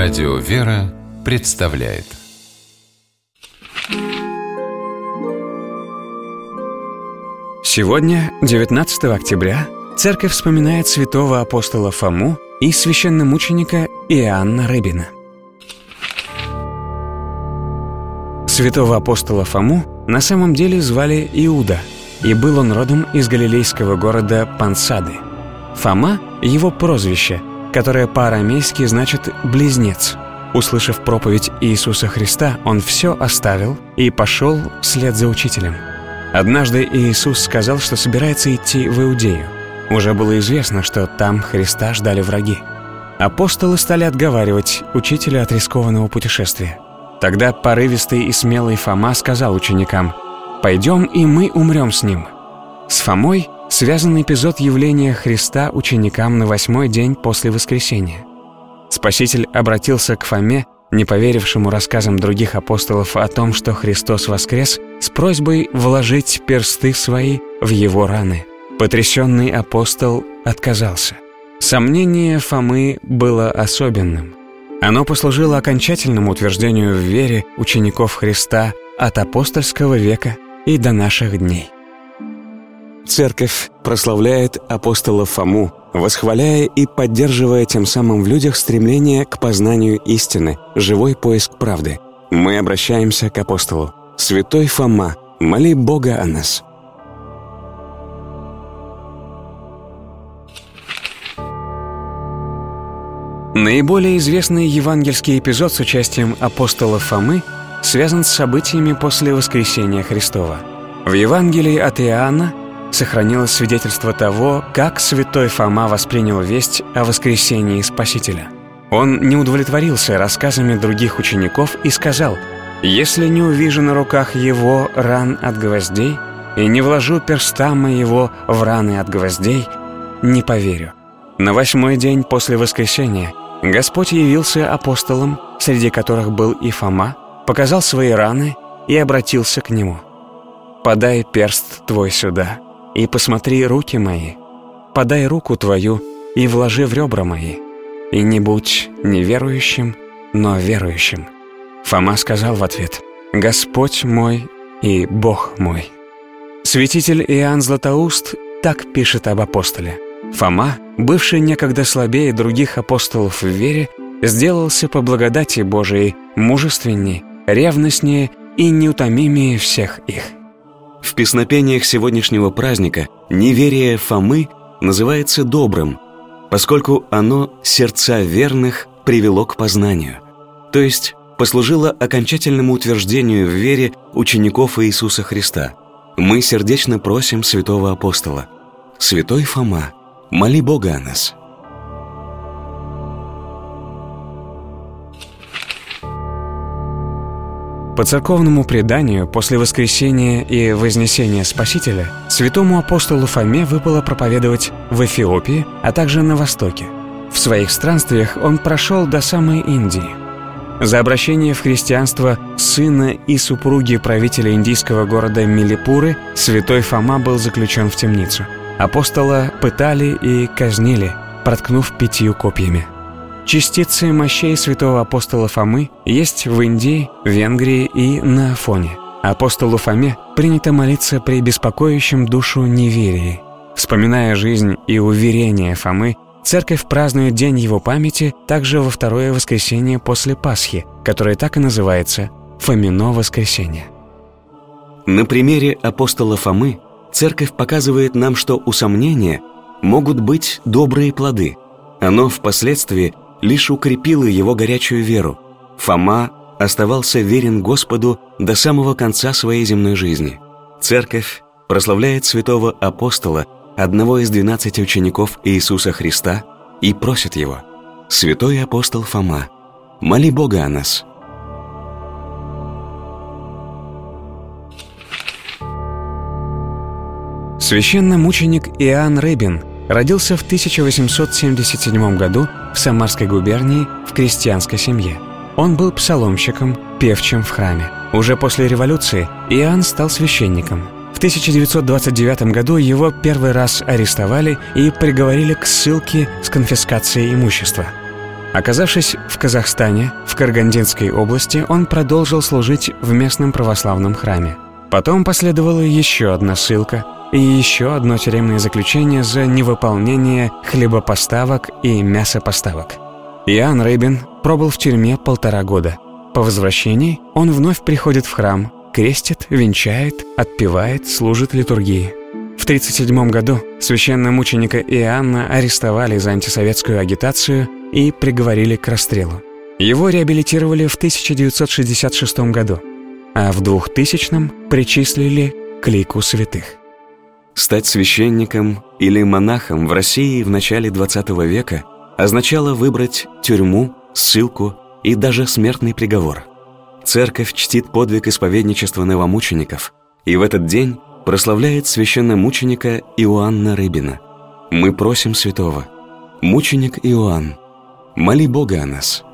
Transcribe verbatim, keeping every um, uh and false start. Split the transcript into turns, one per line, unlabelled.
Радио «Вера» представляет.
Сегодня, девятнадцатого октября, Церковь вспоминает святого апостола Фому и священномученика Иоанна Рыбина. Святого апостола Фому на самом деле звали Иуда, и был он родом из галилейского города Пансады. Фома — его прозвище, которое по-арамейски значит «близнец». Услышав проповедь Иисуса Христа, он все оставил и пошел вслед за учителем. Однажды Иисус сказал, что собирается идти в Иудею. Уже было известно, что там Христа ждали враги. Апостолы стали отговаривать учителя от рискованного путешествия. Тогда порывистый и смелый Фома сказал ученикам: «Пойдем, и мы умрем с ним». С Фомой связан эпизод явления Христа ученикам на восьмой день после воскресения. Спаситель обратился к Фоме, не поверившему рассказам других апостолов о том, что Христос воскрес, с просьбой вложить персты свои в его раны. Потрясенный апостол отказался. Сомнение Фомы было особенным. Оно послужило окончательному утверждению в вере учеников Христа от апостольского века и до наших дней. Церковь прославляет апостола Фому, восхваляя и поддерживая тем самым в людях стремление к познанию истины, живой поиск правды. Мы обращаемся к апостолу: «Святой Фома, моли Бога о нас». Наиболее известный евангельский эпизод с участием апостола Фомы связан с событиями после воскресения Христова. В Евангелии от Иоанна сохранилось свидетельство того, как святой Фома воспринял весть о воскресении Спасителя. Он не удовлетворился рассказами других учеников и сказал: «Если не увижу на руках его ран от гвоздей и не вложу перста моего в раны от гвоздей, не поверю». На восьмой день после воскресения Господь явился апостолам, среди которых был и Фома, показал свои раны и обратился к нему: «Подай перст твой сюда и посмотри руки мои. Подай руку твою и вложи в ребра мои. И не будь неверующим, но верующим». Фома сказал в ответ: «Господь мой и Бог мой». Святитель Иоанн Златоуст так пишет об апостоле: «Фома, бывший некогда слабее других апостолов в вере, сделался по благодати Божией мужественней, ревностнее и неутомимее всех их». В песнопениях сегодняшнего праздника неверие Фомы называется добрым, поскольку оно сердца верных привело к познанию, то есть послужило окончательному утверждению в вере учеников Иисуса Христа. Мы сердечно просим святого апостола: «Святой Фома, моли Бога о нас». По церковному преданию, после воскресения и вознесения Спасителя святому апостолу Фоме выпало проповедовать в Эфиопии, а также на Востоке. В своих странствиях он прошел до самой Индии. За обращение в христианство сына и супруги правителя индийского города Милипуры святой Фома был заключен в темницу. Апостола пытали и казнили, проткнув пятью копьями. Частицы мощей святого апостола Фомы есть в Индии, Венгрии и на Афоне. Апостолу Фоме принято молиться при беспокоящем душу неверии. Вспоминая жизнь и уверения Фомы, Церковь празднует день его памяти также во второе воскресенье после Пасхи, которое так и называется Фомино воскресенье. На примере апостола Фомы Церковь показывает нам, что у сомнения могут быть добрые плоды. Оно впоследствии лишь укрепило его горячую веру. Фома оставался верен Господу до самого конца своей земной жизни. Церковь прославляет святого апостола, одного из двенадцати учеников Иисуса Христа, и просит его: «Святой апостол Фома, моли Бога о нас». Священномученик Иоанн Рыбин родился в тысяча восемьсот семьдесят седьмом году в Самарской губернии в крестьянской семье. Он был псаломщиком, певчим в храме. Уже после революции Иоанн стал священником. В тысяча девятьсот двадцать девятом году его первый раз арестовали и приговорили к ссылке с конфискацией имущества. Оказавшись в Казахстане, в Карагандинской области, он продолжил служить в местном православном храме. Потом последовала еще одна ссылка и еще одно тюремное заключение за невыполнение хлебопоставок и мясопоставок. Иоанн Рыбин пробыл в тюрьме полтора года. По возвращении он вновь приходит в храм, крестит, венчает, отпевает, служит литургии. В тридцать седьмом году священномученика Иоанна арестовали за антисоветскую агитацию и приговорили к расстрелу. Его реабилитировали в тысяча девятьсот шестьдесят шестом году, а в двухтысячном причислили к лику святых.
Стать священником или монахом в России в начале двадцатого века означало выбрать тюрьму, ссылку и даже смертный приговор. Церковь чтит подвиг исповедничества новомучеников и в этот день прославляет священномученика Иоанна Рыбина. Мы просим святого: мученик Иоанн, моли Бога о нас.